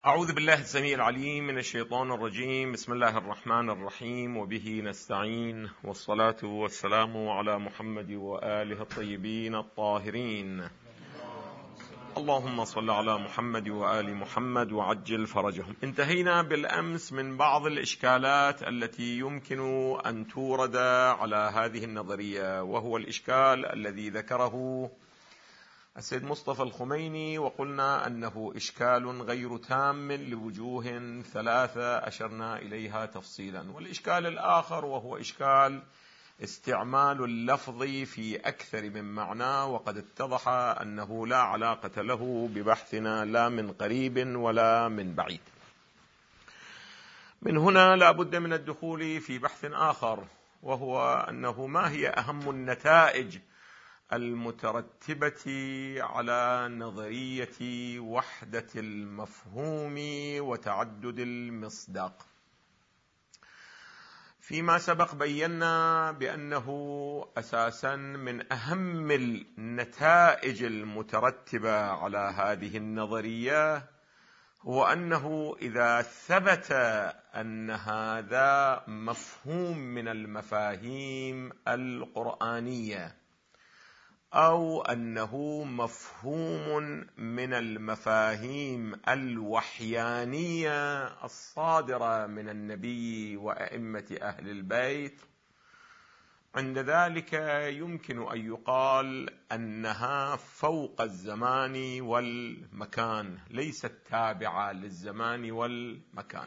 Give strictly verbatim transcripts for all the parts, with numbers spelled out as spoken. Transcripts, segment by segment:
أعوذ بالله السميع العليم من الشيطان الرجيم. بسم الله الرحمن الرحيم، وبه نستعين، والصلاة والسلام على محمد وآله الطيبين الطاهرين. اللهم صل على محمد وآل محمد وعجل فرجهم. انتهينا بالأمس من بعض الإشكالات التي يمكن أن تورد على هذه النظرية، وهو الإشكال الذي ذكره السيد مصطفى الخميني، وقلنا أنه إشكال غير تام لوجوه ثلاثة أشرنا إليها تفصيلا. والإشكال الآخر وهو إشكال استعمال اللفظ في أكثر من معنى، وقد اتضح أنه لا علاقة له ببحثنا لا من قريب ولا من بعيد. من هنا لا بد من الدخول في بحث آخر، وهو أنه ما هي أهم النتائج المترتبة على نظرية وحدة المفهوم وتعدد المصداق. فيما سبق بينا بأنه أساسا من أهم النتائج المترتبة على هذه النظرية هو أنه إذا ثبت أن هذا مفهوم من المفاهيم القرآنية، أو أنه مفهوم من المفاهيم الوحيانية الصادرة من النبي وأئمة أهل البيت، عند ذلك يمكن أن يقال أنها فوق الزمان والمكان، ليست تابعة للزمان والمكان.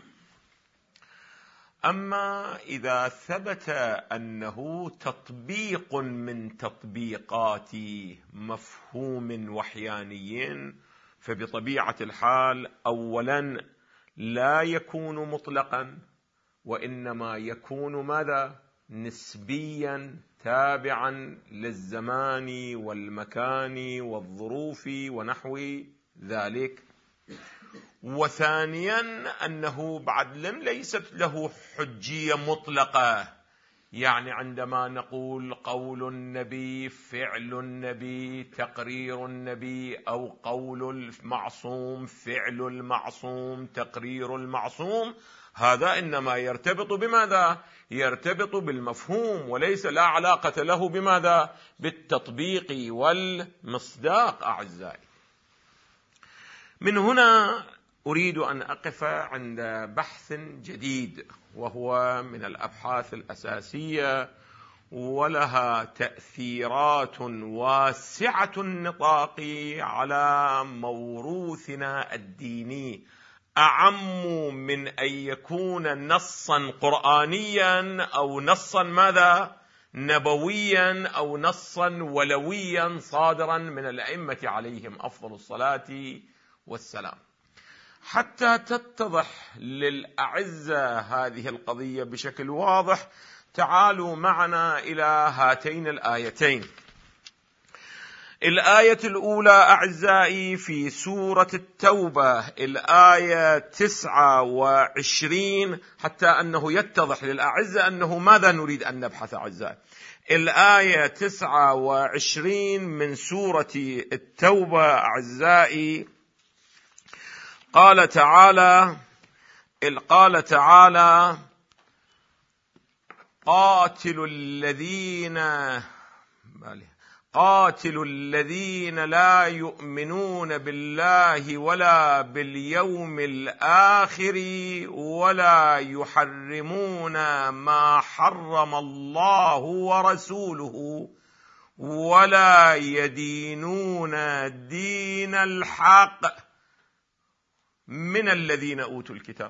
أما إذا ثبت أنه تطبيق من تطبيقات مفهوم وحياني، فبطبيعة الحال أولا لا يكون مطلقا، وإنما يكون ماذا؟ نسبيا تابعا للزمان والمكان والظروف ونحو ذلك. وثانيا أنه بعد لم ليست له حجية مطلقة، يعني عندما نقول قول النبي، فعل النبي، تقرير النبي، أو قول المعصوم، فعل المعصوم، تقرير المعصوم، هذا إنما يرتبط بماذا؟ يرتبط بالمفهوم، وليس لا علاقة له بماذا؟ بالتطبيق والمصداق. أعزائي، من هنا أريد أن أقف عند بحث جديد، وهو من الأبحاث الأساسية ولها تأثيرات واسعة النطاق على موروثنا الديني، أعم من أن يكون نصا قرآنيا أو نصا ماذا؟ نبويا، أو نصا ولويا صادرا من الأئمة عليهم أفضل الصلاة والسلام. حتى تتضح للأعزة هذه القضية بشكل واضح، تعالوا معنا إلى هاتين الآيتين. الآية الأولى أعزائي في سورة التوبة، الآية تسعة وعشرين، حتى أنه يتضح للأعزة أنه ماذا نريد أن نبحث. أعزائي، الآية تسعة وعشرين من سورة التوبة أعزائي، قال تعالى قال تعالى قاتلوا الذين قاتلوا الذين لا يؤمنون بالله ولا باليوم الآخر ولا يحرمون ما حرم الله ورسوله ولا يدينون دين الحق من الذين أوتوا الكتاب.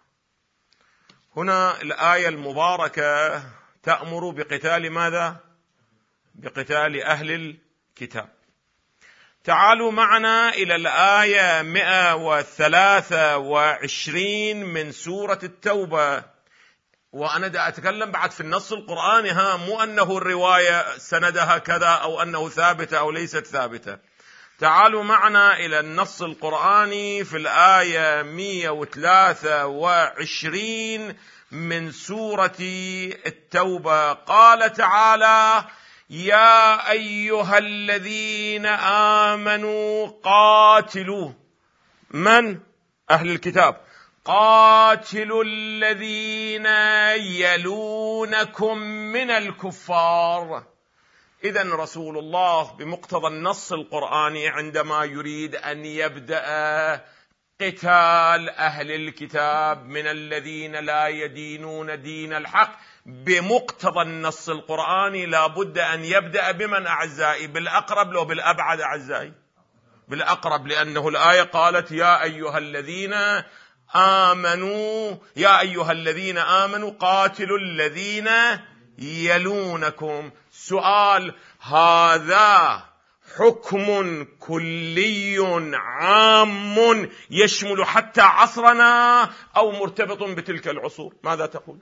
هنا الآية المباركة تأمر بقتال ماذا؟ بقتال أهل الكتاب. تعالوا معنا إلى الآية مئة وثلاثة وعشرين من سورة التوبة. وأنا دا أتكلم بعد في النص القرآني، ها مو أنه الرواية سندها كذا أو أنه ثابتة أو ليست ثابتة. تعالوا معنا إلى النص القرآني في الآية مئة وثلاثة وعشرين من سورة التوبة. قال تعالى: يا أيها الذين آمنوا قاتلوا من أهل الكتاب: قاتلوا الذين يلونكم من الكفار. إذن رسول الله بمقتضى النص القرآني عندما يريد أن يبدأ قتال أهل الكتاب من الذين لا يدينون دين الحق، بمقتضى النص القرآني لا بد أن يبدأ بمن أعزائي؟ بالأقرب لو بالأبعد أعزائي؟ بالأقرب، لأنه الآية قالت: يا أيها الذين آمنوا يا أيها الذين آمنوا قاتلوا الذين يلونكم. سؤال: هذا حكم كلي عام يشمل حتى عصرنا أو مرتبط بتلك العصور؟ ماذا تقول؟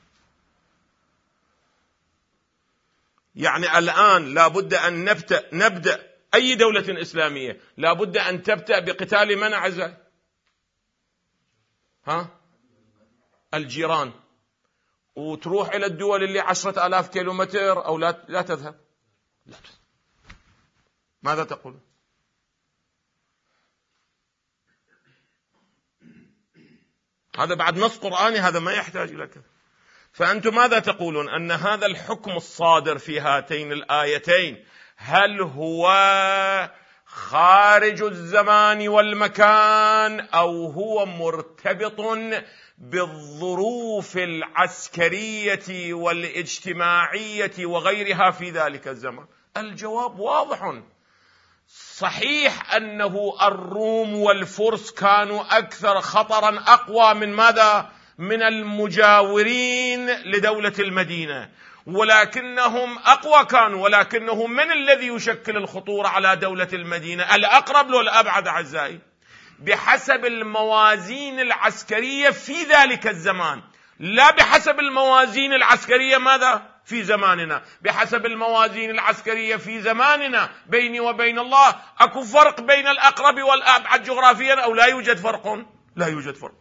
يعني الآن لا بد أن نبدأ نبدأ أي دولة إسلامية لا بد أن تبدأ بقتال من أعزائي؟ ها؟ الجيران، وتروح إلى الدول اللي عشرة آلاف كيلومتر أو لا لا تذهب؟ لا تذهب. ماذا تقول؟ هذا بعد نص قرآني، هذا ما يحتاج إلى كذا. فأنتم ماذا تقولون؟ أن هذا الحكم الصادر في هاتين الآيتين هل هو خارج الزمان والمكان أو هو مرتبط بالظروف العسكرية والاجتماعية وغيرها في ذلك الزمان؟ الجواب واضح. صحيح أنه الروم والفرس كانوا أكثر خطرا، أقوى من ماذا؟ من المجاورين لدولة المدينة، ولكنهم أقوى كانوا، ولكنه من الذي يشكل الخطورة على دولة المدينة؟ الأقرب لو الأبعد أعزائي؟ بحسب الموازين العسكرية في ذلك الزمان، لا بحسب الموازين العسكرية ماذا؟ في زماننا. بحسب الموازين العسكرية في زماننا بيني وبين الله أكو فرق بين الأقرب والأبعد جغرافيا أو لا يوجد فرق؟ لا يوجد فرق.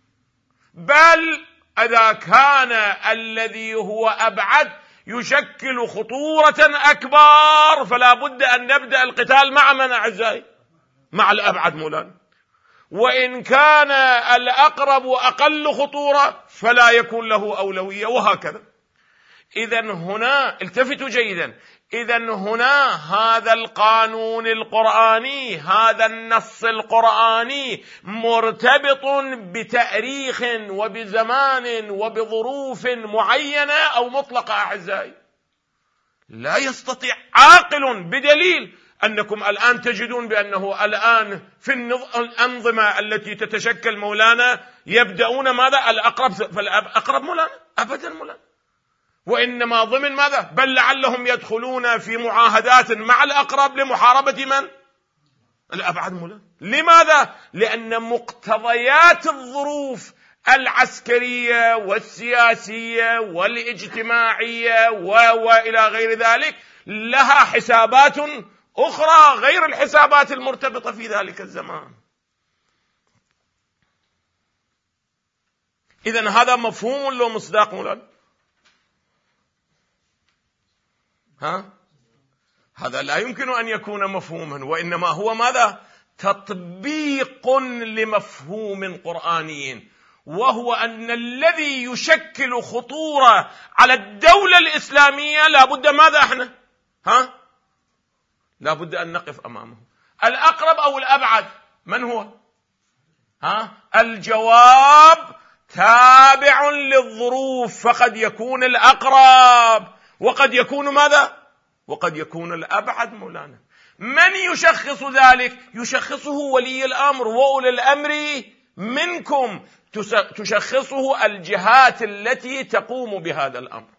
بل إذا كان الذي هو أبعد يشكل خطورة أكبر فلا بد أن نبدأ القتال مع من أعزائي؟ مع الأبعد مولانا. وإن كان الأقرب أقل خطورة فلا يكون له أولوية، وهكذا. إذن هنا التفتوا جيدا، إذن هنا هذا القانون القرآني، هذا النص القرآني مرتبط بتاريخ وبزمان وبظروف معينة أو مطلقة أعزائي؟ لا يستطيع عاقل، بدليل أنكم الآن تجدون بأنه الآن في الأنظمة التي تتشكل مولانا يبدأون ماذا؟ الأقرب، فالأقرب مولانا أبدا مولانا، وإنما ضمن ماذا؟ بل لعلهم يدخلون في معاهدات مع الأقرب لمحاربة من؟ الأبعد مولانا. لماذا؟ لأن مقتضيات الظروف العسكرية والسياسية والاجتماعية وإلى غير ذلك لها حسابات أخرى غير الحسابات المرتبطة في ذلك الزمان. إذن هذا مفهوم لو مصداق مولانا؟ ها؟ هذا لا يمكن أن يكون مفهوما، وإنما هو ماذا؟ تطبيق لمفهوم قرآني، وهو أن الذي يشكل خطورة على الدولة الإسلامية لا بد ماذا احنا؟ ها؟ لا بد أن نقف أمامه. الأقرب أو الأبعد من هو؟ ها؟ الجواب تابع للظروف، فقد يكون الأقرب وقد يكون ماذا؟ وقد يكون الأبعد مولانا. من يشخص ذلك؟ يشخصه ولي الأمر وأولي الأمر منكم، تشخصه الجهات التي تقوم بهذا الأمر.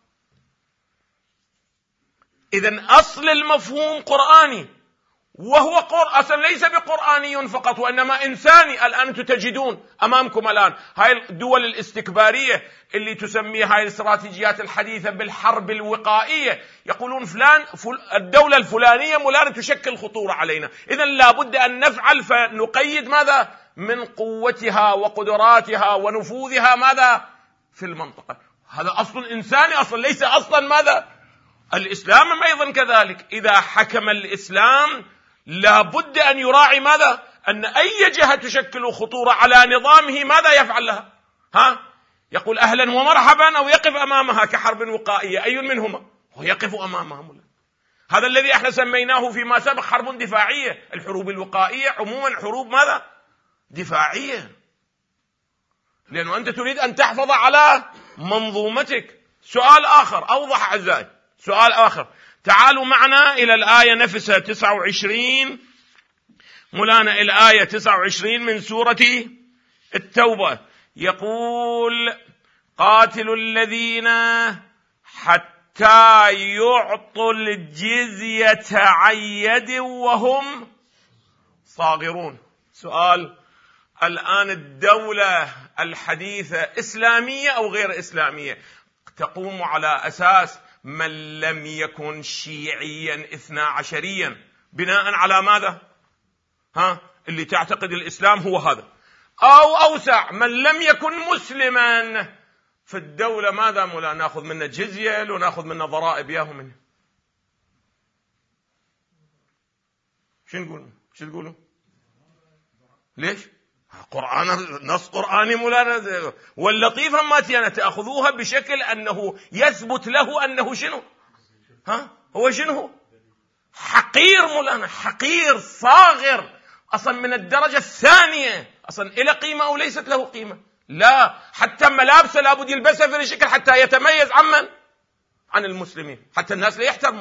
إذن أصل المفهوم قرآني، وهو قرآن أصلا ليس بقرآني فقط وإنما إنساني. الآن تجدون أمامكم الآن هاي الدول الاستكبارية اللي تسميها هاي الاستراتيجيات الحديثة بالحرب الوقائية، يقولون فلان فل الدولة الفلانية مولانا تشكل خطورة علينا، إذن لابد أن نفعل فنقيد ماذا؟ من قوتها وقدراتها ونفوذها ماذا؟ في المنطقة. هذا أصل إنساني أصلا، ليس أصلا ماذا؟ الإسلام أيضا كذلك. إذا حكم الإسلام لابد أن يراعي ماذا؟ أن أي جهة تشكل خطورة على نظامه ماذا يفعل لها؟ ها؟ يقول أهلا ومرحبا أو يقف أمامها كحرب وقائية، أي منهما؟ هو يقف أمامها. هذا الذي احنا سميناه فيما سبق حرب دفاعية. الحروب الوقائية عموما حروب ماذا؟ دفاعية، لأنه أنت تريد أن تحفظ على منظومتك. سؤال آخر أوضح أعزائي، سؤال آخر، تعالوا معنا إلى الآية نفسها تسعة وعشرين، مولانا الآية تسعة وعشرين من سورة التوبة، يقول قاتلوا الذين حتى يعطوا الجزية عن يد وهم صاغرون. سؤال، الآن الدولة الحديثة إسلامية أو غير إسلامية؟ تقوم على أساس من لم يكن شيعيا اثنا عشريا، بناء على ماذا؟ ها؟ اللي تعتقد الإسلام هو هذا، أو أوسع من لم يكن مسلما في الدولة. ماذا مولا؟ نأخذ منه جزية لو نأخذ منه ضرائب ياهم منه. شو نقول؟ شو تقولوا؟ ليش؟ قرآن، نص قرآني مولانا. واللطيفة ما تيانا تأخذوها بشكل أنه يثبت له أنه شنو؟ ها؟ هو شنو؟ حقير مولانا، حقير صاغر أصلا من الدرجة الثانية، أصلا إلى قيمة أو ليست له قيمة؟ لا، حتى ملابسه لابد يلبسها في الشكل حتى يتميز عمن؟ عن المسلمين، حتى الناس لا يحترموا.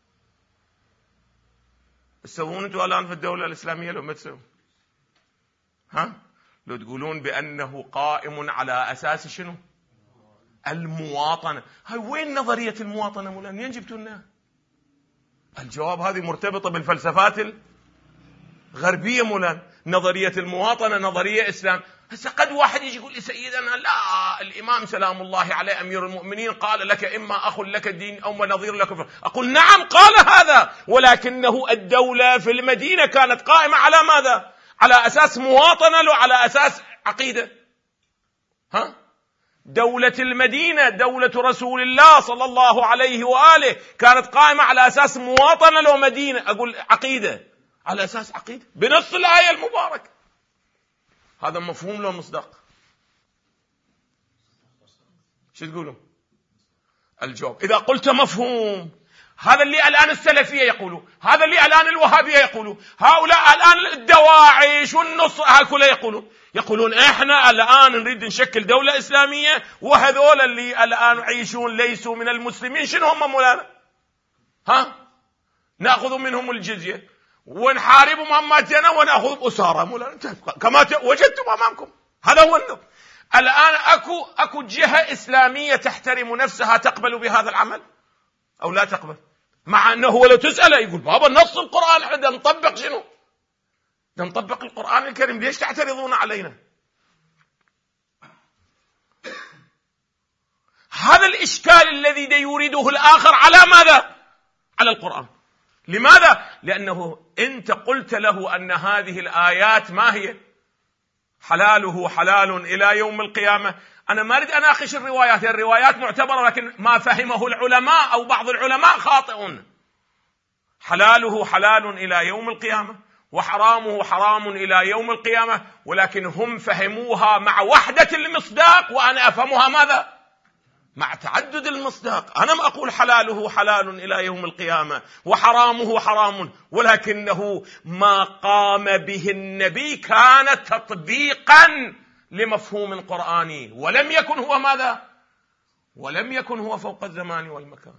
تسوون انتوا الآن في الدولة الإسلامية لو ما تسوون؟ ها؟ لو تقولون بأنه قائم على أساس شنو؟ المواطنة. هاي وين نظرية المواطنة مولانا؟ منين جبتونا؟ الجواب هذه مرتبطة بالفلسفات الغربية مولانا. نظرية المواطنة نظرية إسلام. هسه قد واحد يجي يقول لي سيدنا لا، الإمام سلام الله عليه أمير المؤمنين قال لك إما أخ لك الدين أو نظير لك فرق. أقول نعم قال هذا، ولكنه الدولة في المدينة كانت قائمة على ماذا؟ على أساس مواطنة لو على أساس عقيدة؟ ها؟ دولة المدينة دولة رسول الله صلى الله عليه وآله كانت قائمة على أساس مواطنة لو مدينة؟ أقول عقيدة، على أساس عقيدة بنص الآية المباركة. هذا مفهوم لو مصداق؟ شو تقولون؟ الجواب إذا قلت مفهوم، هذا اللي الآن السلفية يقولوا، هذا اللي الآن الوهابية يقولوا، هؤلاء الآن الدواعش والنص هؤلاء يقولوا يقولون إحنا الآن نريد نشكل دولة إسلامية، وهذول اللي الآن يعيشون ليسوا من المسلمين شنو هم مولانا؟ ها؟ نأخذ منهم الجزية ونحاربهم أماتنا ونأخذ أسارة مولانا، كما وجدتم أمامكم. هذا هو النظام. الآن أكو أكو جهة إسلامية تحترم نفسها تقبل بهذا العمل أو لا تقبل؟ مع أنه ولو تسأله يقول بابا نص القرآن احنا نطبق شنو؟ نطبق القرآن الكريم، ليش تعترضون علينا؟ هذا الإشكال الذي يريده الآخر على ماذا؟ على القرآن. لماذا؟ لأنه أنت قلت له أن هذه الآيات ما هي؟ حلاله حلال إلى يوم القيامة. أنا ما أريد أناقش الروايات، الروايات معتبرة، لكن ما فهمه العلماء أو بعض العلماء خاطئ. حلاله حلال إلى يوم القيامة وحرامه حرام إلى يوم القيامة، ولكن هم فهموها مع وحدة المصداق وأنا أفهمها ماذا؟ مع تعدد المصداق. أنا ما أقول حلاله حلال إلى يوم القيامة وحرامه حرام، ولكنه ما قام به النبي كان تطبيقا لمفهوم قرآني، ولم يكن هو ماذا؟ ولم يكن هو فوق الزمان والمكان.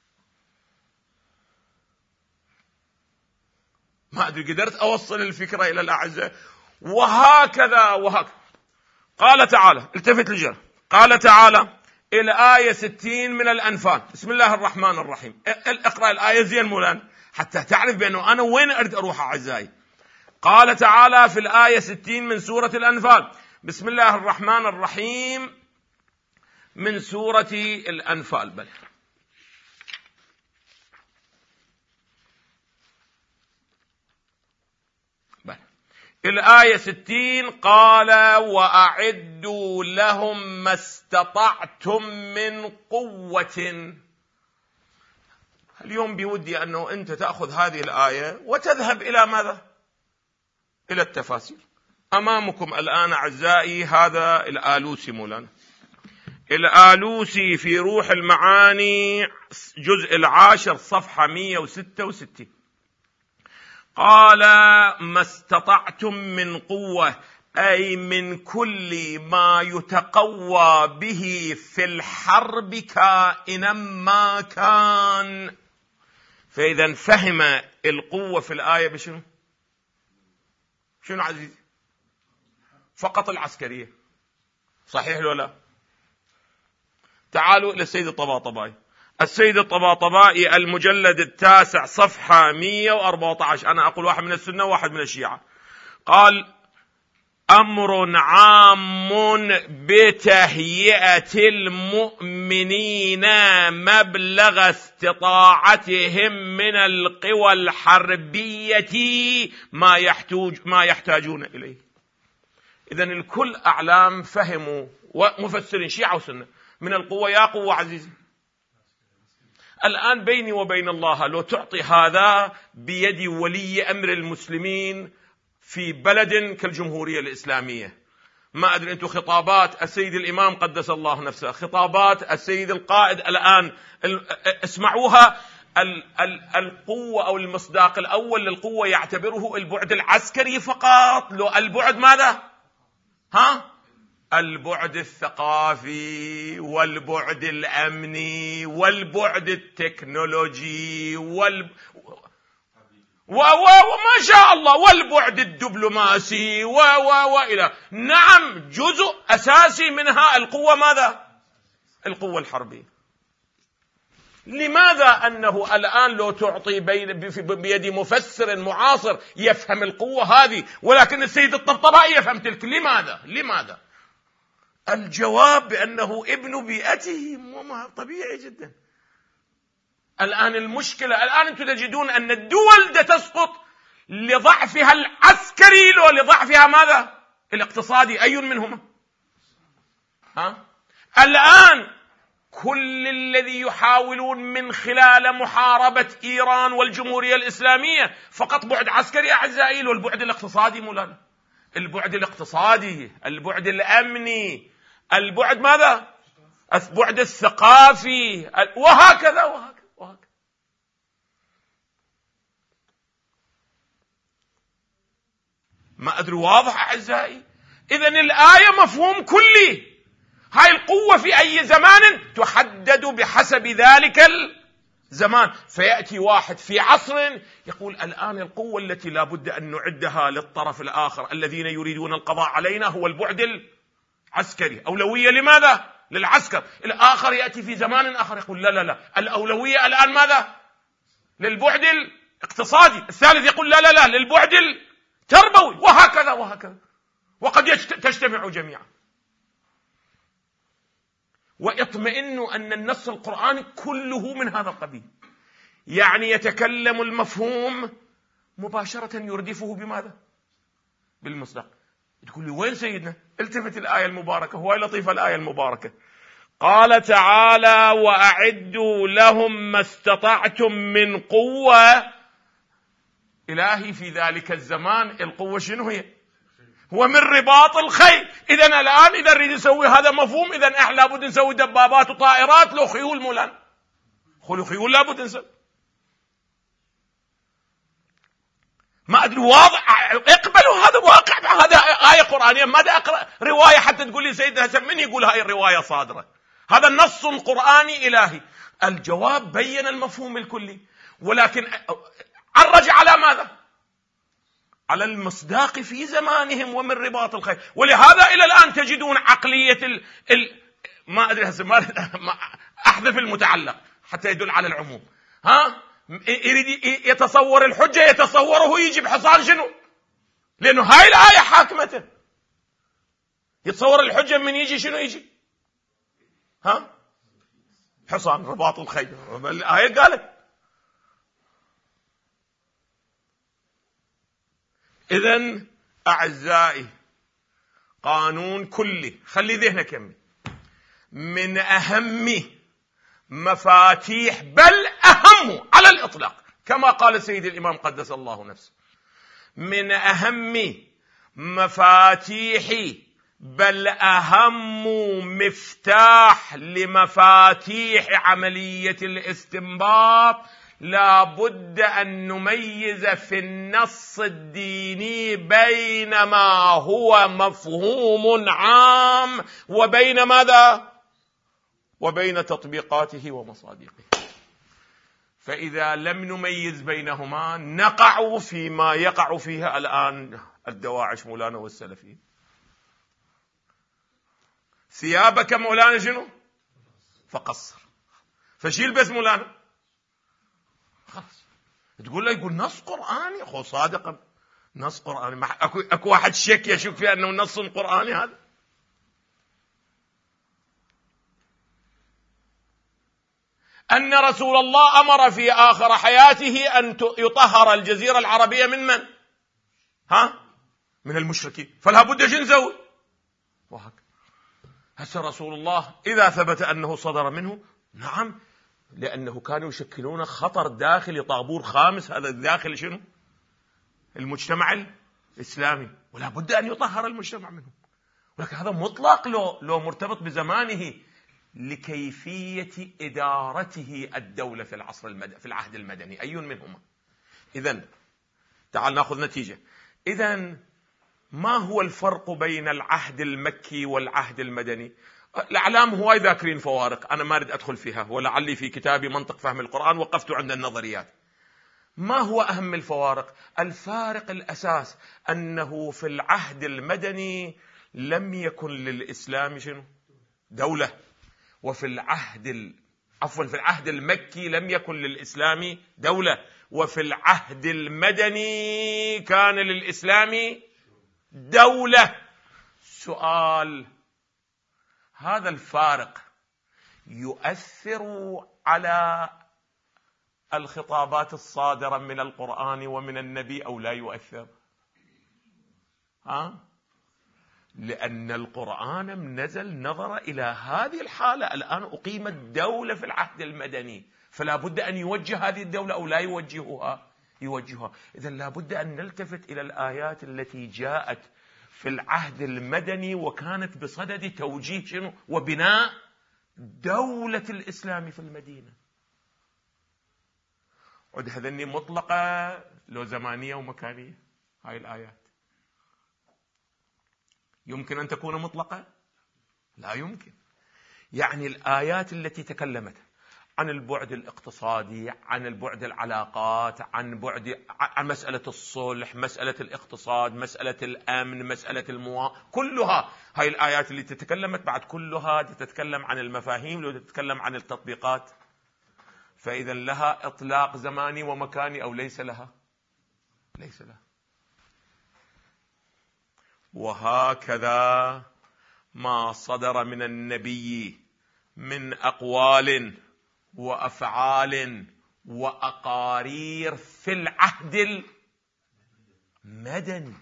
ما أدري قدرت أوصل الفكرة إلى الأعزاء. وهكذا وهكذا قال تعالى، التفت للجرى، قال تعالى الآية ستين من الأنفال، بسم الله الرحمن الرحيم. اقرأ الآية زين مولانا حتى تعرف بأنه أنا وين أريد أروح أعزائي. قال تعالى في الآية ستين من سورة الأنفال، بسم الله الرحمن الرحيم، من سورة الأنفال. بل بل الآية ستين، قال وأعدوا لهم ما استطعتم من قوة. اليوم بودي أنه أنت تأخذ هذه الآية وتذهب إلى ماذا؟ إلى التفاسير. أمامكم الآن أعزائي هذا الآلوسي مولانا، الآلوسي في روح المعاني جزء العاشر صفحة مئة وستة وستين، قال: ما استطعتم من قوة، أي من كل ما يتقوى به في الحرب كائنا ما كان. فإذا فهم القوة في الآية بشنو؟ شنو عزيزي؟ فقط العسكرية، صحيح ولا لا؟ تعالوا إلى السيد الطباطبائي. السيد الطباطبائي المجلد التاسع صفحة مئة وأربعة عشر، أنا أقول واحد من السنة وواحد من الشيعة، قال: أمر عام بتهيئة المؤمنين مبلغ استطاعتهم من القوى الحربية ما يحتاج ما يحتاجون إليه. إذن الكل أعلام فهموا ومفسرين شيعة وسنة من القوة. يا قوة عزيزي، الآن بيني وبين الله لو تعطي هذا بيد ولي أمر المسلمين في بلد كالجمهورية الإسلامية، ما أدري أنتم خطابات السيد الإمام قدس الله نفسه، خطابات السيد القائد الآن اسمعوها، القوة أو المصداق الأول للقوة يعتبره البعد العسكري فقط، لو البعد ماذا؟ ها؟ البعد الثقافي والبعد الأمني والبعد التكنولوجي وال وما شاء الله والبعد الدبلوماسي و و وإلى. نعم، جزء أساسي منها القوة ماذا؟ القوة الحربية. لماذا أنه الآن لو تعطي بيد مفسر معاصر يفهم القوة هذه، ولكن السيد الطبطبائي يفهم تلك؟ لماذا؟ لماذا؟ الجواب بأنه ابن بيئته، طبيعي جدا. الآن المشكلة، الآن أنتم تجدون أن الدول تسقط لضعفها العسكري ولضعفها ماذا؟ الاقتصادي. أي منهما؟ ها؟ الآن كل الذي يحاولون من خلال محاربة إيران والجمهورية الإسلامية فقط بعد عسكري أعزائي، والبعد الاقتصادي مولانا، البعد الاقتصادي، البعد الأمني، البعد ماذا؟ البعد الثقافي، وهكذا وهكذا وهكذا. ما أدري واضح أعزائي؟ إذن الآية مفهوم كلي. هاي القوة في أي زمان تحدد بحسب ذلك الزمان. فيأتي واحد في عصر يقول الآن القوة التي لا بد أن نعدها للطرف الآخر الذين يريدون القضاء علينا هو البعد العسكري، أولوية لماذا؟ للعسكر. الآخر يأتي في زمان آخر يقول لا لا لا، الأولوية الآن ماذا؟ للبعد الاقتصادي. الثالث يقول لا لا لا، للبعد التربوي، وهكذا وهكذا، وقد تجتمع جميعا. واطمئنوا أن النص القرآني كله من هذا القبيل، يعني يتكلم المفهوم مباشرة يردفه بماذا؟ بالمصداق. تقول لي وين سيدنا؟ التفت الآية المباركة، هو لطيفة الآية المباركة، قال تعالى وأعدوا لهم ما استطعتم من قوة. إلهي في ذلك الزمان القوة شنو هي؟ هو من رباط الخيل. إذن الآن إذا نريد نسوي هذا مفهوم، إذن إحنا لابد نسوي دبابات وطائرات، لو خيول مولان، خلوا خيول لابد نسوي. ما أدري واضح، اقبلوا هذا واقع، هذا آية قرآنية، ماذا أقرأ رواية حتى تقول لي سيدنا حسن من يقول هاي الرواية صادرة؟ هذا النص القرآني إلهي. الجواب بين المفهوم الكلي، ولكن عرج على ماذا؟ على المصداق في زمانهم ومن رباط الخيل. ولهذا إلى الآن تجدون عقلية ال... ال... ما أدري هسه ما أحذف المتعلق حتى يدل على العموم. ها يريد يتصور الحجة، يتصوره يجيب حصان شنو؟ لأنه هاي الآية حاكمته. يتصور الحجة من يجي شنو يجي؟ ها حصان، رباط الخيل، الآية قالت. إذن أعزائي قانون كلي، خلي ذهنك يمي، من أهم مفاتيح، بل أهم على الإطلاق، كما قال سيد الإمام قدس الله نفسه، من أهم مفاتيح بل أهم مفتاح لمفاتيح عملية الاستنباط، لا بد أن نميز في النص الديني بين ما هو مفهوم عام وبين ماذا؟ وبين تطبيقاته ومصادقه. فإذا لم نميز بينهما نقع فيما يقع فيها الآن الدواعش مولانا والسلفيين. ثيابك مولانا شنو؟ فقصر، فشيل بس مولانا خلاص. تقول له يقول نص قرآني، أخو صادقا نص قرآني، أكو, أكو واحد شك يشك فيه أنه نص قرآني هذا؟ أن رسول الله أمر في آخر حياته أن يطهر الجزيرة العربية من من؟ ها؟ من المشركين، فلا بد شو نسوي؟ وهكذا. هسه رسول الله إذا ثبت أنه صدر منه، نعم، لأنه كانوا يشكلون خطر داخلي، طابور خامس، هذا الداخل شنو؟ المجتمع الإسلامي، ولا بد أن يطهر المجتمع منهم. ولكن هذا مطلق لو, لو مرتبط بزمانه لكيفية إدارته الدولة في العصر المد... في العهد المدني، أي منهما؟ إذن تعال نأخذ نتيجة. إذن ما هو الفرق بين العهد المكي والعهد المدني؟ الأعلام هواي ذاكرين فوارق، أنا ما أريد أدخل فيها، ولعلي في كتابي منطق فهم القرآن وقفت عند النظريات. ما هو أهم الفوارق؟ الفارق الأساس أنه في العهد المدني لم يكن للإسلام شنو؟ دولة، وفي العهد ال... عفوا في العهد المكي لم يكن للإسلام دولة، وفي العهد المدني كان للإسلام دولة. سؤال: هذا الفارق يؤثر على الخطابات الصادرة من القرآن ومن النبي أو لا يؤثر؟ ها؟ لأن القرآن نزل نظر إلى هذه الحالة، الآن أقيمت دولة في العهد المدني، فلا بد أن يوجه هذه الدولة أو لا يوجهها؟ يوجهها. إذن لا بد أن نلتفت إلى الآيات التي جاءت في العهد المدني وكانت بصدد توجيه شنو؟ وبناء دولة الإسلام في المدينة. عد هذني مطلقة لو زمانية ومكانية؟ هاي الآيات يمكن أن تكون مطلقة؟ لا يمكن. يعني الآيات التي تكلمت عن البعد الاقتصادي، عن البعد العلاقات، عن بعد عن مسألة الصلح، مسألة الاقتصاد، مسألة الأمن، مسألة الموا، كلها هاي الآيات اللي تتكلمت بعد كلها تتكلم عن المفاهيم وتتكلم عن التطبيقات. فإذا لها إطلاق زماني ومكاني أو ليس لها؟ ليس لها. وهكذا ما صدر من النبي من أقوال وأفعال وأقارير في العهد المدني،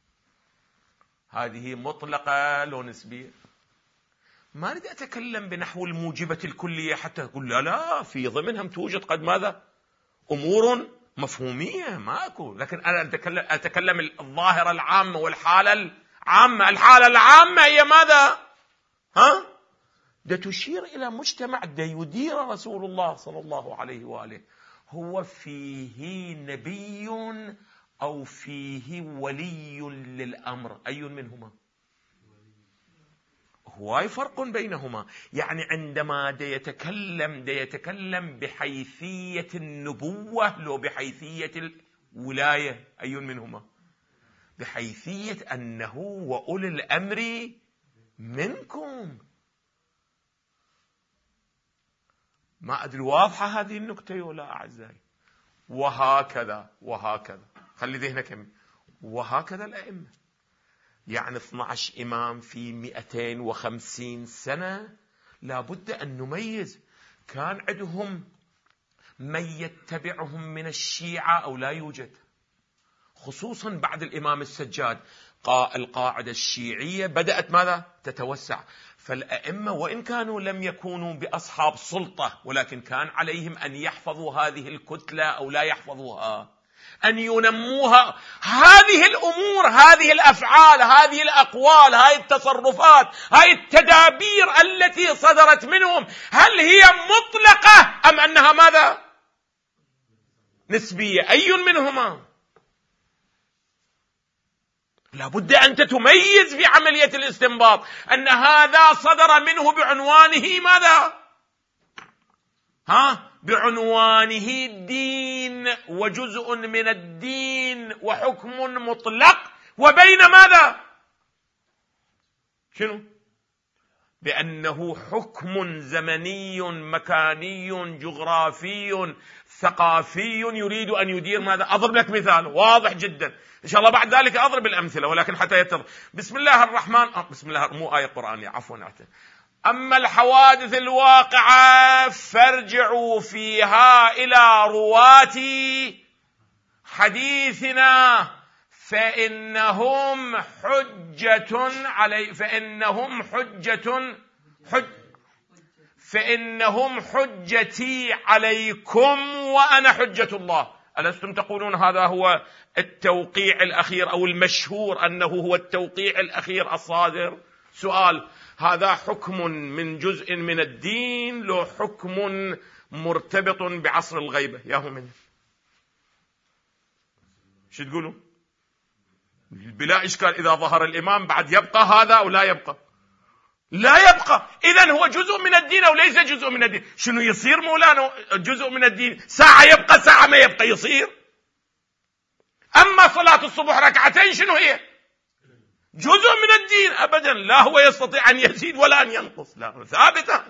هذه مطلقة لو نسبية. ما أريد أتكلم بنحو الموجبة الكلية حتى أقول لا لا في ضمنهم توجد قد ماذا أمور مفهومية، ماكو. لكن أنا أتكلم, أتكلم الظاهرة العامة والحالة العامة. الحالة العامة هي ماذا؟ ها؟ ده تشير إلى مجتمع ده يدير رسول الله صلى الله عليه وآله، هو فيه نبي أو فيه ولي للأمر، أي منهما؟ هواي فرق بينهما. يعني عندما ده يتكلم ده يتكلم بحيثية النبوة لو بحيثية الولاية، أي منهما؟ بحيثية أنه وأولي الأمر منكم. ما أدري واضحة هذه النكتة ولا أعزائي؟ وهكذا وهكذا خلي ذهنك يمين. وهكذا الأئمة، يعني اثني عشر إمام في مئتين وخمسين سنة. لابد أن نميز، كان عندهم من يتبعهم من الشيعة أو لا يوجد، خصوصا بعد الإمام السجاد القاعدة الشيعية بدأت ماذا؟ تتوسع. فالأئمة وإن كانوا لم يكونوا بأصحاب سلطة، ولكن كان عليهم أن يحفظوا هذه الكتلة أو لا يحفظوها. أن ينموها. هذه الأمور، هذه الأفعال، هذه الأقوال، هذه التصرفات، هذه التدابير التي صدرت منهم، هل هي مطلقة أم أنها ماذا؟ نسبية؟ أي منهما؟ لابد أن تتميز في عملية الاستنباط أن هذا صدر منه بعنوانه ماذا؟ ها؟ بعنوانه الدين وجزء من الدين وحكم مطلق، وبين ماذا؟ شنو؟ بأنه حكم زمني مكاني جغرافي ثقافي يريد أن يدير ماذا؟ أضرب لك مثال واضح جدا، إن شاء الله بعد ذلك أضرب الأمثلة، ولكن حتى يتضح. بسم الله الرحمن آه بسم الله، مو آية قرآنية، عفوا أعتذر. أما الحوادث الواقعة فارجعوا فيها إلى رواة حديثنا فإنهم حجة علي فإنهم حجة حج فإنهم حجتي عليكم وأنا حجة الله. ألستم تقولون هذا هو التوقيع الأخير أو المشهور أنه هو التوقيع الأخير الصادر؟ سؤال: هذا حكم من جزء من الدين لو حكم مرتبط بعصر الغيبة؟ يا هم من شو تقولوا؟ بلا إشكال إذا ظهر الإمام بعد يبقى هذا أو لا يبقى؟ لا يبقى. إذن هو جزء من الدين أو ليس جزء من الدين؟ شنو يصير مولانا جزء من الدين؟ ساعة يبقى، ساعة ما يبقى، يصير. أما صلاة الصبح ركعتين شنو هي؟ جزء من الدين أبدا، لا هو يستطيع أن يزيد ولا أن ينقص، لا، ثابتا.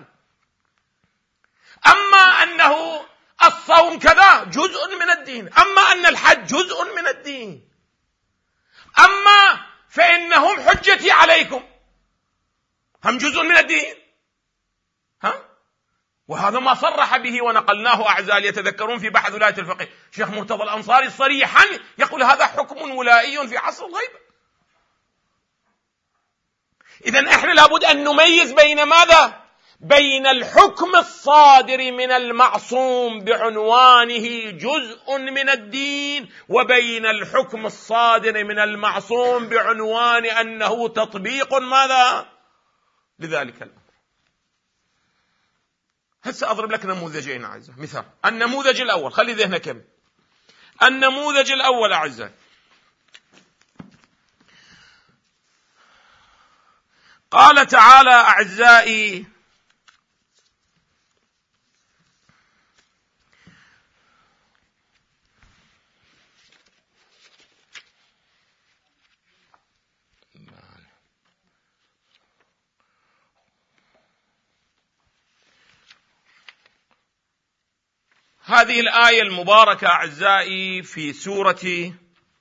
أما أنه الصوم كذا جزء من الدين، أما أن الحج جزء من الدين، أما فإنهم حجتي عليكم هم جزء من الدين. ها؟ وهذا ما صرح به ونقلناه أعزائي يتذكرون في بحث ولاية الفقيه شيخ مرتضى الأنصاري صريحا يقول هذا حكم ولائي في عصر الغيبة. إذن إحنا لابد أن نميز بين ماذا؟ بين الحكم الصادر من المعصوم بعنوانه جزء من الدين، وبين الحكم الصادر من المعصوم بعنوان أنه تطبيق ماذا؟ لذلك الأمر. هسه أضرب لك نموذجين أعزائي. مثال النموذج الأول، خلي ذهنك كم. النموذج الأول أعزائي، قال تعالى أعزائي: هذه الآية المباركة أعزائي في سورة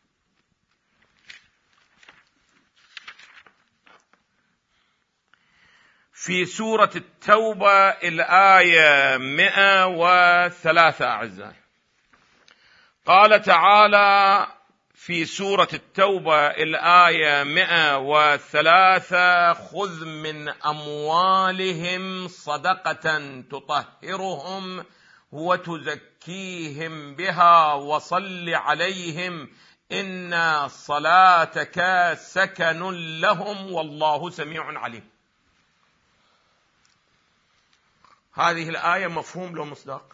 في سورة التوبة الآية مئة وثلاثة أعزائي. قال تعالى في سورة التوبة الآية مئة وثلاثة: خذ من أموالهم صدقة تطهرهم وتزكيهم بها وصل عليهم إن صلاتك سكن لهم والله سميع عليم. هذه الآية مفهوم لو مصداق؟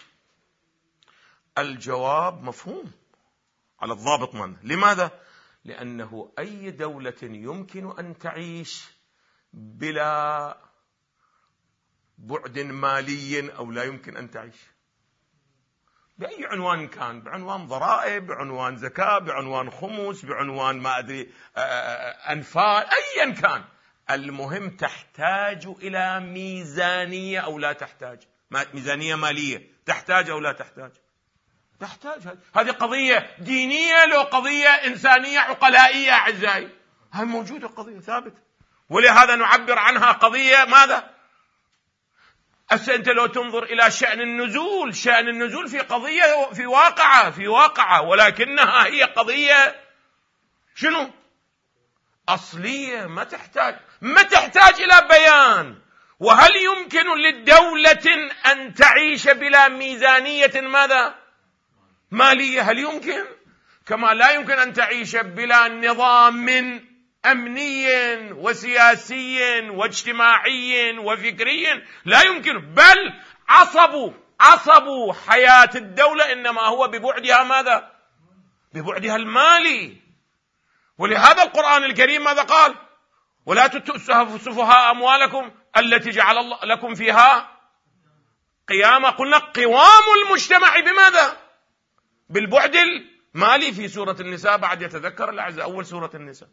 الجواب مفهوم على الضابط منه. لماذا؟ لأنه أي دولة يمكن أن تعيش بلا بعد مالي أو لا يمكن أن تعيش بأي عنوان كان، بعنوان ضرائب، بعنوان زكاة، بعنوان خمس، بعنوان ما أدري أنفال، أيا كان، المهم تحتاج إلى ميزانية أو لا تحتاج؟ ميزانية مالية تحتاج أو لا تحتاج؟ تحتاج. هذه قضية دينية لو قضية إنسانية عقلائية أعزائي، هاي موجودة، قضية ثابتة، ولهذا نعبر عنها قضية ماذا؟ أسا أنت لو تنظر إلى شأن النزول، شأن النزول في قضية في واقعة في واقعة ولكنها هي قضية شنو؟ أصلية، ما تحتاج ما تحتاج إلى بيان. وهل يمكن للدولة أن تعيش بلا ميزانية ماذا؟ مالية؟ هل يمكن؟ كما لا يمكن أن تعيش بلا نظام أمني وسياسي واجتماعي وفكري، لا يمكن. بل عصب عصب حياة الدولة إنما هو ببعدها ماذا؟ ببعدها المالي. ولهذا القرآن الكريم ماذا قال؟ ولا تؤتوا السفهاء أموالكم التي جعل الله لكم فيها قياما. قلنا قوام المجتمع بماذا؟ بالبعد المالي في سورة النساء، بعد يتذكر الأعزاء أول سورة النساء.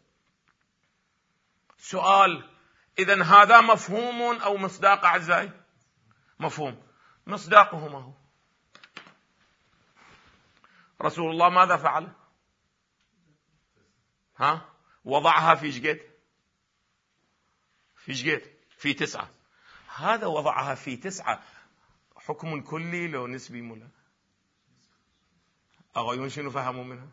سؤال: إذن هذا مفهوم أو مصداق أعزائي؟ مفهوم. مصداقه ما هو؟ رسول الله ماذا فعل؟ ها؟ وضعها في شقد في شقد في تسعة. هذا وضعها في تسعة حكم كلي لو نسبي ملا أغيون شنو فهموا منها؟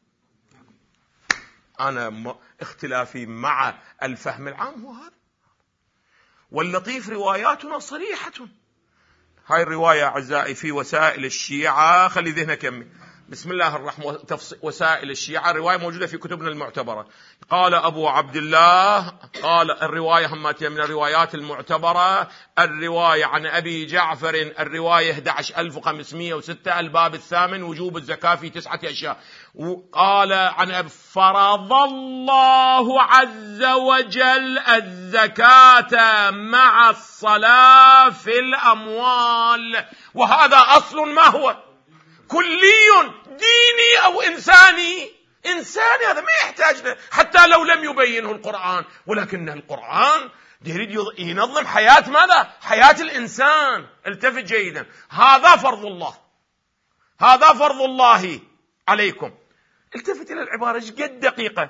أنا اختلافي مع الفهم العام هو هذا. واللطيف رواياتنا صريحة. هاي الرواية أعزائي في وسائل الشيعة، خلي ذهنك يمي. بسم الله الرحمن الرحيم. وسائل الشيعة رواية موجودة في كتبنا المعتبرة. قال أبو عبد الله، قال الرواية هماتية من الروايات المعتبرة، الرواية عن أبي جعفر، الرواية أحد عشر ألف وخمسمائة وستة، الباب الثامن، وجوب الزكاة في تسعة أشياء. قال عن أبي: فرض الله عز وجل الزكاة مع الصلاة في الأموال. وهذا أصل ما هو؟ كلي ديني أو إنساني. إنساني، هذا ما يحتاج حتى لو لم يبينه القرآن، ولكن القرآن يريد ينظم حياة ماذا؟ حياة الإنسان. التفت جيدا، هذا فرض الله، هذا فرض الله عليكم. التفت إلى العبارة ايش قد دقيقة.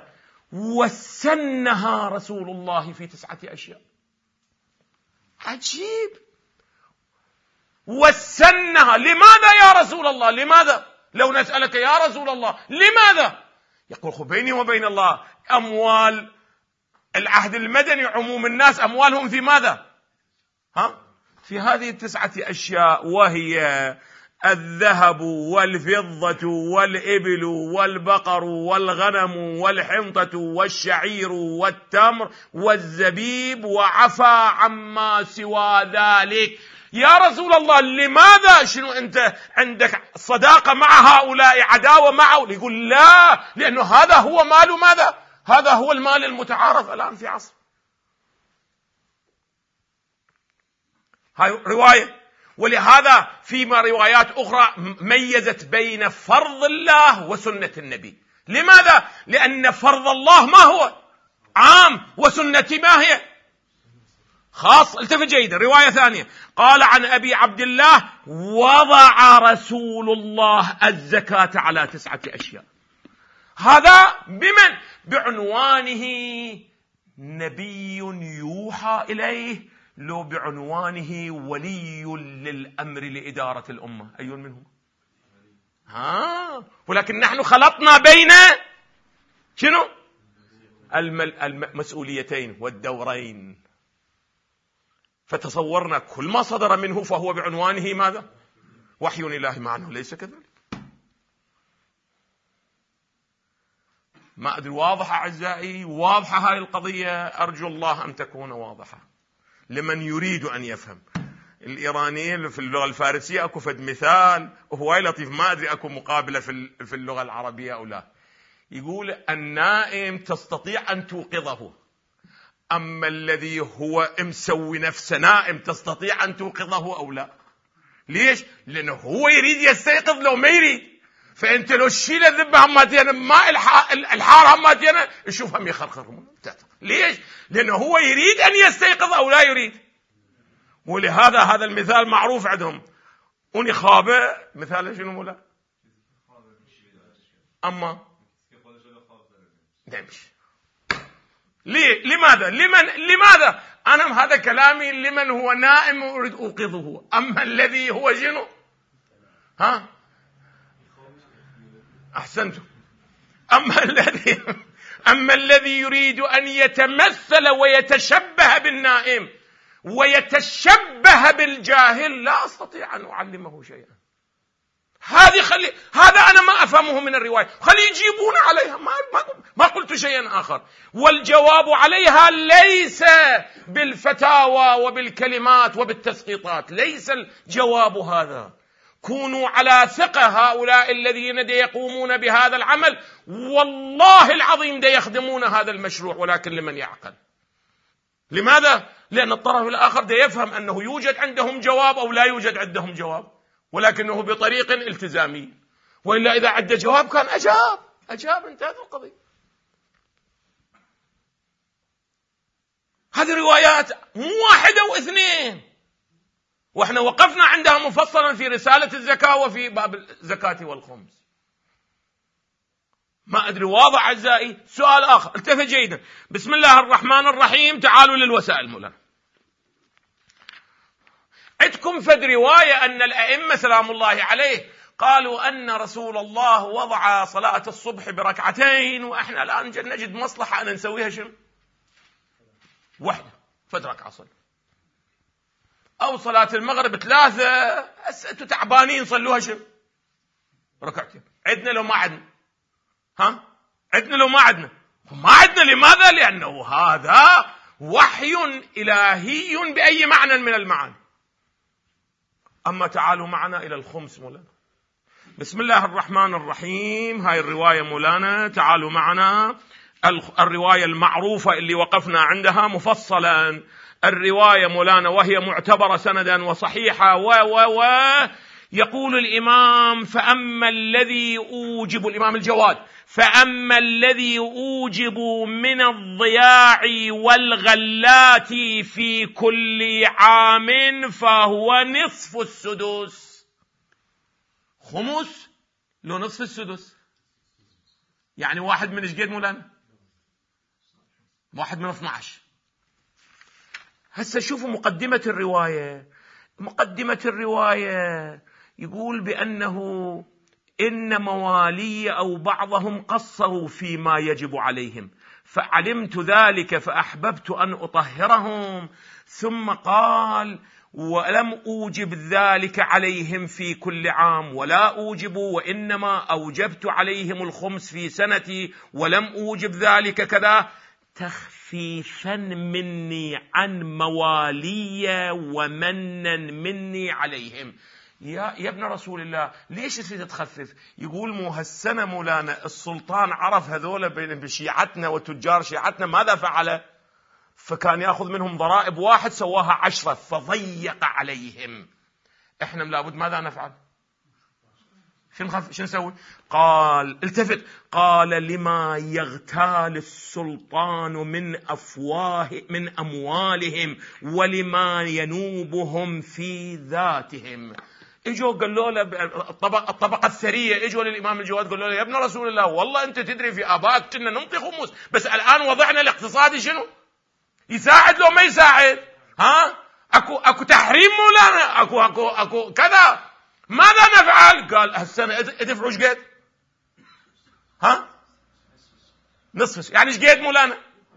وسنها رسول الله في تسعة أشياء. عجيب. وسنها. لماذا يا رسول الله؟ لماذا؟ لو نسألك يا رسول الله لماذا؟ يقول: بيني وبين الله أموال العهد المدني عموم الناس أموالهم في ماذا؟ ها؟ في هذه التسعة أشياء، وهي الذهب والفضة والإبل والبقر والغنم والحنطة والشعير والتمر والزبيب، وعفى عما سوى ذلك. يا رسول الله لماذا؟ شنو أنت عندك صداقة مع هؤلاء، عداوة معه؟ يقول: لا، لأنه هذا هو مال ماذا؟ هذا هو المال المتعارف الآن في عصر. هاي رواية. ولهذا فيما روايات أخرى ميزت بين فرض الله وسنة النبي. لماذا؟ لأن فرض الله ما هو؟ عام، وسنة ما هي؟ خاص. التفت جيدا. رواية ثانية قال عن أبي عبد الله: وضع رسول الله الزكاة على تسعة أشياء. هذا بمن؟ بعنوانه نبي يوحى إليه، لو بعنوانه ولي للأمر لإدارة الأمة. أي منهم؟ ها. ولكن نحن خلطنا بين شنو؟ المسؤوليتين والدورين، فتصورنا كل ما صدر منه فهو بعنوانه ماذا؟ وحي إلهي، معنه ليس كذلك. ما أدري واضحة أعزائي؟ واضحة هاي القضية؟ أرجو الله أن تكون واضحة لمن يريد أن يفهم. الإيرانيين في اللغة الفارسية أكو فد مثال وهو لطيف، ما أدري أكو مقابلة في اللغة العربية أو لا. يقول: النائم تستطيع أن توقظه، أما الذي هو مسوي نفسه نائم تستطيع أن توقظه أو لا. ليش؟ لأنه هو يريد يستيقظ لو ما يريد. فأنت لو الشيلة ذبة هماتينا ماء الحار هماتينا يشوف هم يخرخر. ليش؟ لأنه هو يريد أن يستيقظ أو لا يريد. ولهذا هذا المثال معروف عندهم. أني خابة مثال شنو مولا؟ أما نمشي. ليه؟ لماذا؟ لمن؟ لماذا؟ أنا هذا كلامي لمن هو نائم أريد أوقظه. أما الذي هو شنو؟ ها؟ أحسنتم. أما الذي أما الذي يريد أن يتمثل ويتشبه بالنائم ويتشبه بالجاهل، لا أستطيع أن أعلمه شيئا. هذه خلي هذا أنا ما أفهمه من الرواية، خلي يجيبون عليها، ما, ما, ما قلت شيئا آخر. والجواب عليها ليس بالفتاوى وبالكلمات وبالتسقيطات، ليس الجواب هذا. كونوا على ثقة، هؤلاء الذين دي يقومون بهذا العمل والله العظيم دي يخدمون هذا المشروع، ولكن لمن يعقل. لماذا؟ لأن الطرف الآخر دي يفهم أنه يوجد عندهم جواب أو لا يوجد عندهم جواب، ولكنه بطريق التزامي، وإلا إذا عد جواب كان أجاب أجاب انتهت القضية. هذه روايات مو واحدة واثنين، وإحنا وقفنا عندها مفصلا في رسالة الزكاة وفي باب الزكاة والخمس. ما أدري واضح أعزائي؟ سؤال آخر، التفت جيدا. بسم الله الرحمن الرحيم. تعالوا للوسائل مولانا. عندكم فد رواية أن الأئمة سلام الله عليه قالوا أن رسول الله وضع صلاة الصبح بركعتين، وإحنا الآن نجد مصلحة أن نسويها شنو؟ واحدة، فد ركعة صلوا. أو صلاة المغرب ثلاثة، أنتوا تعبانين صلوها شنو؟ ركعتين. عندنا لو ما عندنا؟ ها؟ عندنا لو ما عندنا؟ ما عندنا. لماذا؟ لأنه هذا وحي إلهي بأي معنى من المعاني. أما تعالوا معنا إلى الخمس مولانا. بسم الله الرحمن الرحيم. هاي الرواية مولانا، تعالوا معنا الرواية المعروفة اللي وقفنا عندها مفصلا. الرواية مولانا وهي معتبرة سندا وصحيحة و و و يقول الإمام: فأما الذي أوجب، الإمام الجواد، فأما الذي أوجب من الضياع والغلات في كل عام فهو نصف السدس. خمس لو نصف السدس يعني واحد من ايش قد مولانا؟ واحد من اثنى عشر. هسه شوفوا مقدمة الرواية. مقدمة الرواية يقول بأنه إن موالي أو بعضهم قصروا فيما يجب عليهم، فعلمت ذلك فأحببت أن أطهرهم. ثم قال: ولم أوجب ذلك عليهم في كل عام، ولا أوجب، وإنما أوجبت عليهم الخمس في سنتي، ولم أوجب ذلك كذا تخفيفا مني عن موالي ومنا مني عليهم. يا, يا ابن رسول الله، ليش تريد تخفف؟ يقول: مو هالسنة مولانا السلطان عرف هذول بشيعتنا وتجار شيعتنا ماذا فعل؟ فكان يأخذ منهم ضرائب، واحد سواها عشرة فضيق عليهم. احنا لابد ماذا نفعل؟ شو نخف؟ شو نسوي؟ قال، التفت، قال: لما يغتال السلطان من أفواه من أموالهم ولما ينوبهم في ذاتهم. اجوا قالوا له الطبقة, الطبقة الثرية، اجوا للإمام الجواد قالوا له: يا ابن رسول الله، والله أنت تدري في آبائك كنا ننطي خمس، بس الآن وضعنا الاقتصادي شنو؟ يساعد لو ما يساعد؟ ها؟ أكو أكو تحريم مولانا، أكو أكو أكو كذا، ماذا نفعل؟ قال: هالسنة ادفعوا ايش قد؟ ها؟ نصف، يعني ايش قد مولانا؟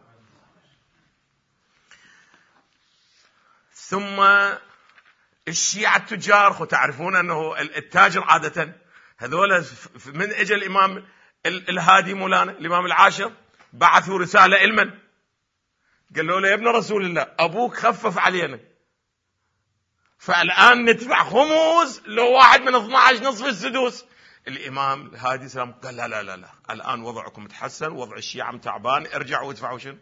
ثم الشيعة التجار، خو تعرفون أنه التاجر عادة هذول من اجى الإمام الهادي مولانا الإمام العاشر بعثوا رسالة إلمن، قالوا له: يا ابن رسول الله، أبوك خفف علينا، فالآن ندفع خمس لو واحد من اثنى عشر نصف السدوس. الإمام الهادي سلام قال: لا لا لا لا، الآن وضعكم تحسن، وضع الشيعة تعبان، ارجعوا ادفعوا شنو؟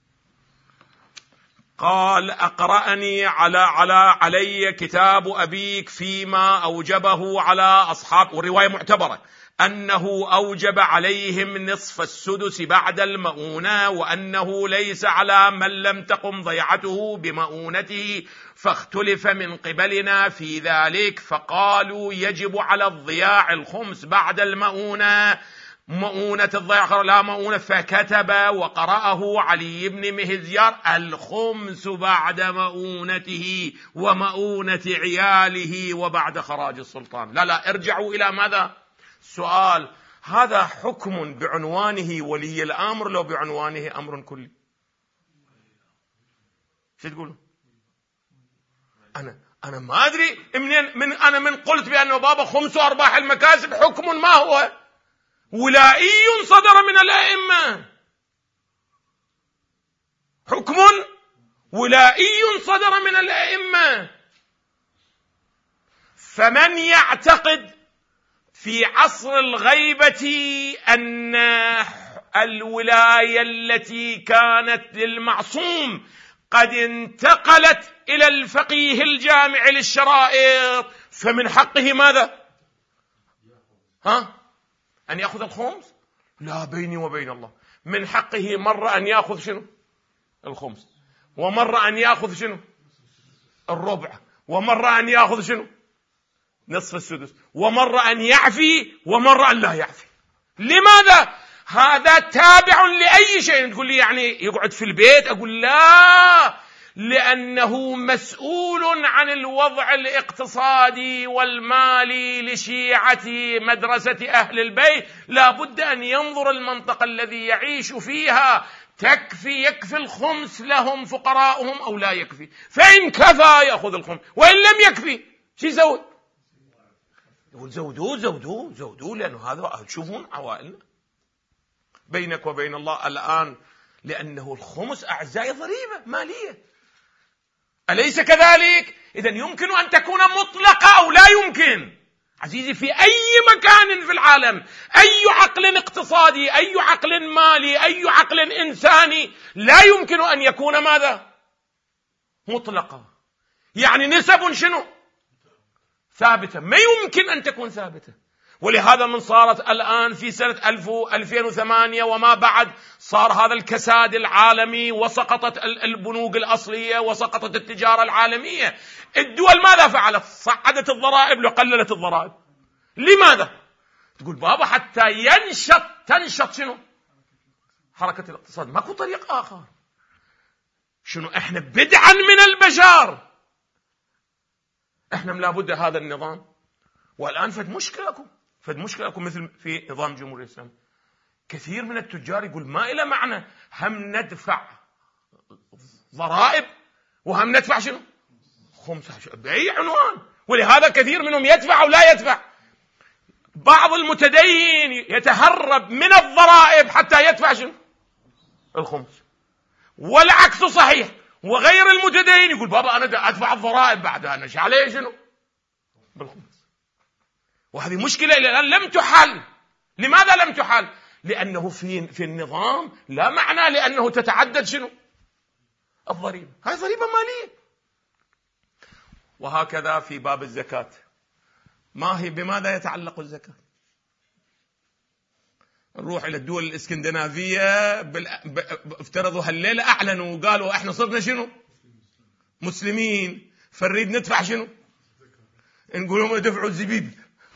قال: أقرأني على على علي كتاب أبيك فيما أوجبه على أصحاب، والرواية معتبرة، أنه أوجب عليهم نصف السدس بعد المؤونة، وأنه ليس على من لم تقم ضيعته بمؤونته، فاختلف من قبلنا في ذلك، فقالوا يجب على الضياع الخمس بعد المؤونة، مؤونة الضياع لا مؤونة، فكتب وقرأه علي بن مهزيار: الخمس بعد مؤونته ومؤونة عياله وبعد خراج السلطان. لا لا، ارجعوا إلى ماذا؟ سؤال: هذا حكم بعنوانه ولي الأمر لو بعنوانه أمر كلي؟ شو تقولوا؟ أنا أنا ما أدري من, من أنا من قلت بأنه بابا خمس أرباح المكاسب حكم ما هو ولائي صدر من الأئمة، حكم ولائي صدر من الأئمة. فمن يعتقد في عصر الغيبة أن الولاية التي كانت للمعصوم قد انتقلت إلى الفقيه الجامع للشرائط، فمن حقه ماذا؟ ها؟ أن يأخذ الخمس؟ لا، بيني وبين الله من حقه مرة أن يأخذ شنو؟ الخمس، ومرة أن يأخذ شنو؟ الربع، ومرة أن يأخذ شنو؟ نصف السدس، ومرة أن يعفي ومرة أن لا يعفي. لماذا؟ هذا تابع لأي شيء. تقول لي يعني يقعد في البيت؟ أقول لا، لأنه مسؤول عن الوضع الاقتصادي والمالي لشيعة مدرسة أهل البيت. لا بد أن ينظر المنطقة الذي يعيش فيها تكفي، يكفي الخمس لهم فقراؤهم أو لا يكفي، فإن كفى يأخذ الخمس، وإن لم يكفي شو يزود؟ يقول زودوه زودوه زودوه، لأنه هذا تشوفون عوائلنا. بينك وبين الله الآن، لأنه الخمس أعزائي ضريبة مالية، أليس كذلك؟ إذن يمكن أن تكون مطلقة أو لا يمكن. عزيزي، في أي مكان في العالم، أي عقل اقتصادي، أي عقل مالي، أي عقل إنساني، لا يمكن أن يكون ماذا؟ مطلقة. يعني نسب شنو؟ ثابتة، ما يمكن أن تكون ثابتة. ولهذا من صارت الآن في سنة ألفين وثمانية وما بعد صار هذا الكساد العالمي، وسقطت البنوك الأصلية، وسقطت التجارة العالمية. الدول ماذا فعلت؟ صعدت الضرائب وقللت الضرائب. لماذا؟ تقول بابا حتى ينشط تنشط شنو؟ حركة الاقتصاد. ماكو طريق آخر. شنو؟ احنا بدعا من البشر، احنا لابد هذا النظام. والآن فد مشكلكم فد مشكلكم مثل في نظام جمهورية الإسلام، كثير من التجار يقول ما إلى معنى هم ندفع ضرائب وهم ندفع شنو؟ خمسة، بأي عنوان. ولهذا كثير منهم يدفع أو لا يدفع. بعض المتدين يتهرب من الضرائب حتى يدفع شنو؟ الخمس. والعكس صحيح، وغير المتدين يقول بابا أنا أدفع الضرائب بعد أنا شو عليه شنو؟ بالخمس. وهذه مشكلة إلى الآن لم تحل. لماذا لم تحل؟ لأنه في في النظام لا معنى لأنه تتعدد شنو؟ الضريبة. هاي ضريبة مالية. وهكذا في باب الزكاة. ما هي بماذا يتعلق الزكاة؟ نروح إلى الدول الإسكندنافية، افترضوا هالليلة أعلنوا وقالوا إحنا صرنا شنو؟ مسلمين، فنريد ندفع شنو؟ نقول لهم ادفعوا الزبيب،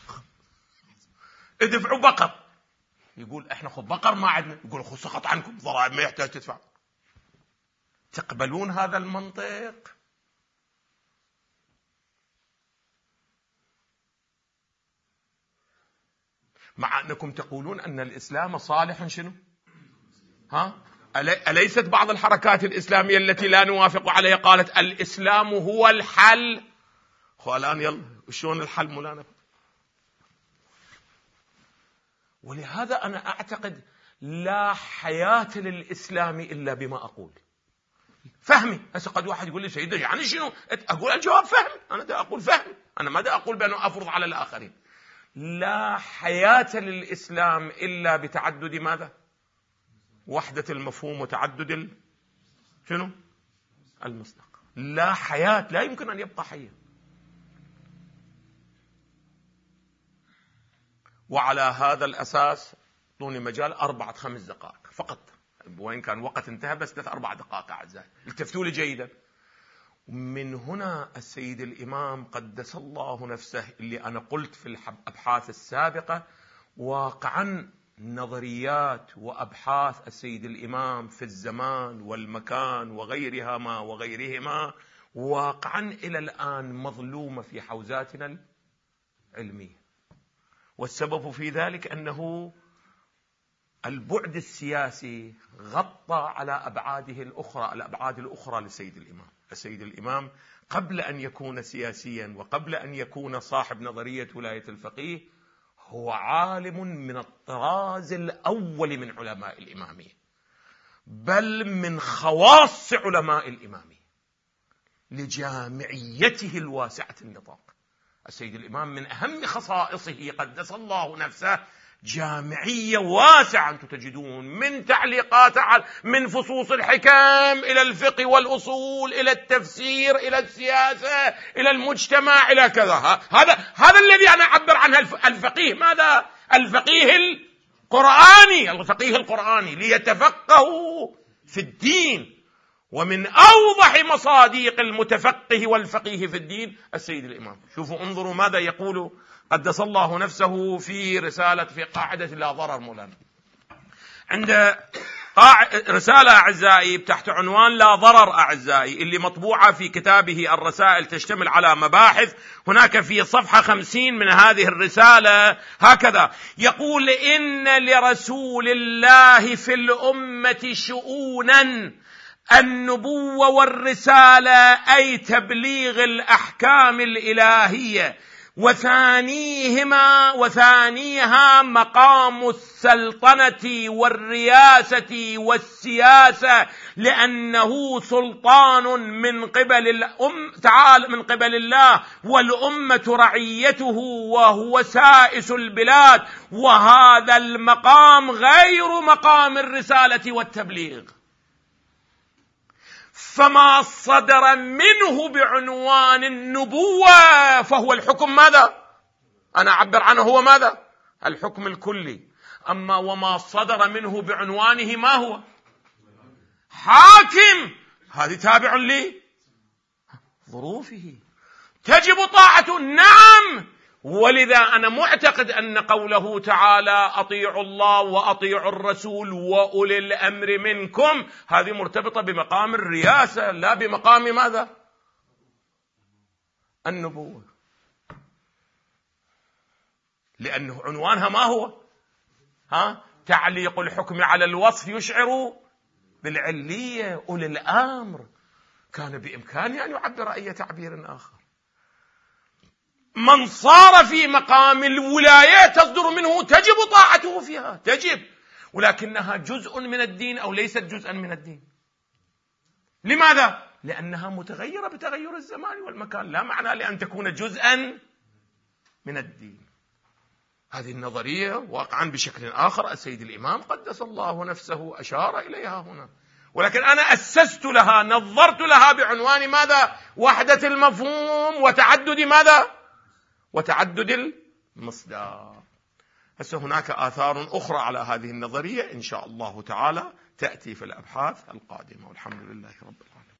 ادفعوا بقر. يقول احنا خذ بقر ما عندنا، يقول خذ سقط عنكم ضرائب ما يحتاج تدفع. تقبلون هذا المنطق؟ مع انكم تقولون ان الاسلام صالح شنو؟ ها؟ أليست بعض الحركات الإسلامية التي لا نوافق عليها قالت الإسلام هو الحل؟ خو الآن يلا شلون الحل مولانا؟ ولهذا أنا أعتقد لا حياة للإسلام إلا بما أقول. فهمي. هسه قد واحد يقول لي سيدنا يعني شنو؟ أقول الجواب فهمي. أنا دا أقول فهمي. أنا ما دا أقول بأنه أفرض على الآخرين. لا حياة للإسلام إلا بتعدد ماذا؟ وحدة المفهوم وتعدد ال... شنو؟ المصداق. لا حياة، لا يمكن أن يبقى حيا. وعلى هذا الأساس دوني مجال أربعة خمس دقائق فقط، وإن كان وقت انتهى، بس ثلاث أربع دقائق أعزائي، التفتوا لي جيدا. من هنا السيد الإمام قدس الله نفسه، اللي أنا قلت في الأبحاث السابقة واقعا نظريات وأبحاث السيد الإمام في الزمان والمكان وغيرهما وغيرهما واقعا إلى الآن مظلومة في حوزاتنا العلمية. والسبب في ذلك أنه البعد السياسي غطى على أبعاده الأخرى، الأبعاد الأخرى للسيد الإمام. السيد الإمام قبل أن يكون سياسيا وقبل أن يكون صاحب نظرية ولاية الفقيه هو عالم من الطراز الأول من علماء الإمامية، بل من خواص علماء الإمامية لجامعيته الواسعة النطاق. السيد الإمام من أهم خصائصه قدس الله نفسه جامعية واسعة، أنتم تجدون من تعليقات من فصوص الحكم إلى الفقه والأصول إلى التفسير إلى السياسة إلى المجتمع إلى كذا. هذا هذا الذي أنا أعبر عنه الفقيه. ماذا؟ الفقيه القرآني، الفقيه القرآني ليتفقهوا في الدين. ومن أوضح مصادق المتفقه والفقيه في الدين السيد الإمام. شوفوا انظروا ماذا يقول قدس الله نفسه في رسالة في قاعدة لا ضرر مولانا. عند رسالة أعزائي تحت عنوان لا ضرر أعزائي اللي مطبوعة في كتابه الرسائل تشتمل على مباحث، هناك في صفحة خمسين من هذه الرسالة هكذا يقول: إن لرسول الله في الأمة شؤونا، النبوة والرسالة أي تبليغ الأحكام الإلهية، وثانيهما وثانيها مقام السلطنة والرياسة والسياسة، لأنه سلطان من قبل الأم تعالى من قبل الله، والأمة رعيته وهو سائس البلاد، وهذا المقام غير مقام الرسالة والتبليغ. فما صدر منه بعنوان النبوة فهو الحكم ماذا؟ أنا أعبر عنه هو ماذا؟ الحكم الكلي. أما وما صدر منه بعنوانه ما هو؟ حاكم. هذه تابع لظروفه، تجب طاعته. نعم، ولذا أنا معتقد أن قوله تعالى أطيعوا الله وأطيعوا الرسول وأولي الأمر منكم هذه مرتبطة بمقام الرياسة لا بمقام ماذا؟ النبوة، لأنه عنوانها ما هو؟ ها؟ تعليق الحكم على الوصف يشعر بالعلية. أولي الأمر كان بإمكانه أن يعبر أي تعبير آخر. من صار في مقام الولاية تصدر منه تجب طاعته فيها، تجب، ولكنها جزء من الدين أو ليست جزءا من الدين. لماذا؟ لأنها متغيرة بتغير الزمان والمكان، لا معنى لأن تكون جزءا من الدين. هذه النظرية واقعا بشكل آخر السيد الإمام قدس الله نفسه أشار إليها هنا، ولكن أنا أسست لها، نظرت لها بعنوان ماذا؟ وحدة المفهوم وتعدد ماذا؟ وتعدد المصداق. هسه هناك آثار أخرى على هذه النظرية إن شاء الله تعالى تأتي في الأبحاث القادمة، والحمد لله رب العالمين.